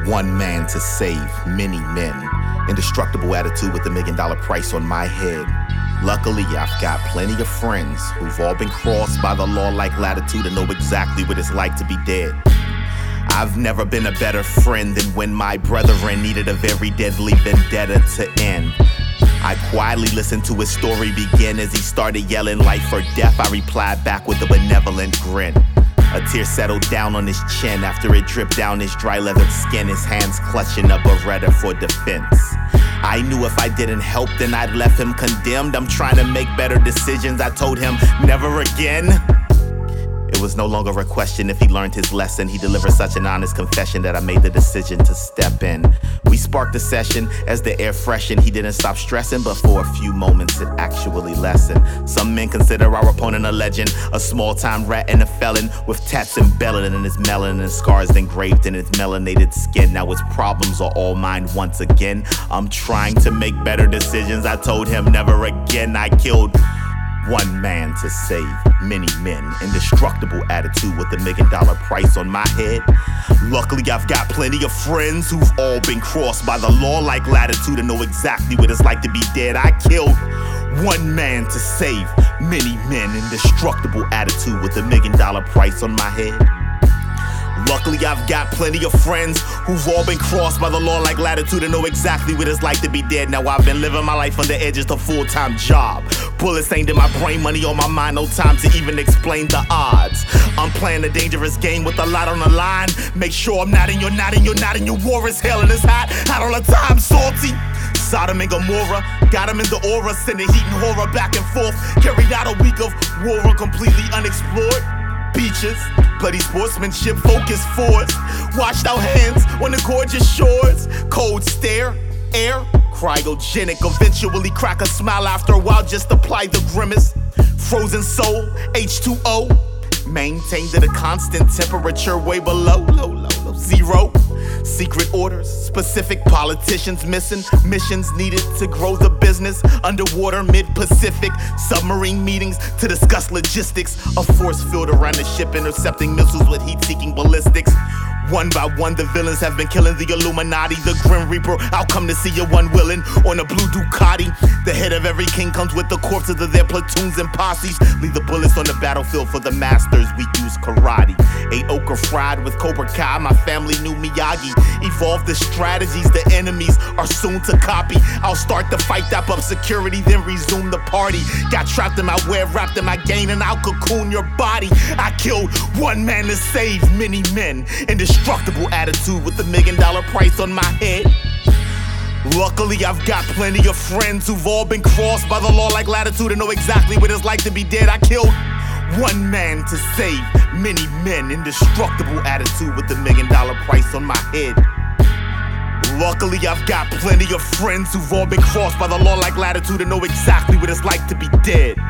One man to save many men. Indestructible attitude with $1 million price on my head. Luckily, I've got plenty of friends who've all been crossed by the law like latitude and know exactly what it's like to be dead. I've never been a better friend than when my brethren needed a very deadly vendetta to end. I quietly listened to his story begin. As he started yelling life or death, I replied back with a benevolent grin. A tear settled down on his chin after it dripped down his dry leathered skin, his hands clutching a Beretta for defense. I knew if I didn't help, then I'd left him condemned. I'm trying to make better decisions. I told him never again. It was no longer a question if he learned his lesson. He delivered such an honest confession that I made the decision to step in. We sparked the session as the air freshened. He didn't stop stressing, but for a few moments it actually lessened. Some men consider our opponent a legend, a small-time rat and a felon with tats embedded in his melanin and scars engraved in his melanated skin. Now his problems are all mine once again. I'm trying to make better decisions. I told him never again. I killed one man to save many men. Indestructible attitude with $1 million price on my head. Luckily, I've got plenty of friends who've all been crossed by the law like latitude and know exactly what it's like to be dead. I killed one man to save many men. Indestructible attitude with $1 million price on my head. Luckily, I've got plenty of friends who've all been crossed by the law like latitude and know exactly what it's like to be dead. Now I've been living my life on the edge, just a full-time job. Bullets aimed in my brain, money on my mind, no time to even explain the odds. I'm playing a dangerous game with a lot on the line. Make sure I'm not in your war is hell and it's hot all the time, salty. Sodom and Gomorrah, got him in the aura, sending heat and horror back and forth. Carried out a week of war completely unexplored. Beaches, bloody sportsmanship, focused force. Washed out hands on the gorgeous shores. Cold stare, air, cryogenic. Eventually crack a smile after a while, just apply the grimace. Frozen soul, H2O. Maintained at a constant temperature way below zero. Secret orders, specific politicians missing. Missions needed to grow the business. Underwater, mid-Pacific. Submarine meetings to discuss logistics. A force field around the ship, intercepting missiles with heat-seeking ballistics. One by one, the villains have been killing the Illuminati. The Grim Reaper, I'll come to see you unwilling. On a blue Ducati, the head of every king comes with the corpses of their platoons and posses. Leave the bullets on the battlefield for the masters. We use karate. Ate okra fried with Cobra Kai. My family knew Miyagi. Evolved the strategies the enemies are soon to copy. I'll start the fight, tap up security, then resume the party. Got trapped in my web, wrapped in my game, and I'll cocoon your body. I killed one man to save many men. Indestructible attitude with $1 million price on my head. Luckily, I've got plenty of friends who've all been crossed by the law like latitude and know exactly what it's like to be dead. I killed one man to save many men. Indestructible attitude with $1 million price on my head. Luckily, I've got plenty of friends who've all been crossed by the law like latitude and know exactly what it's like to be dead.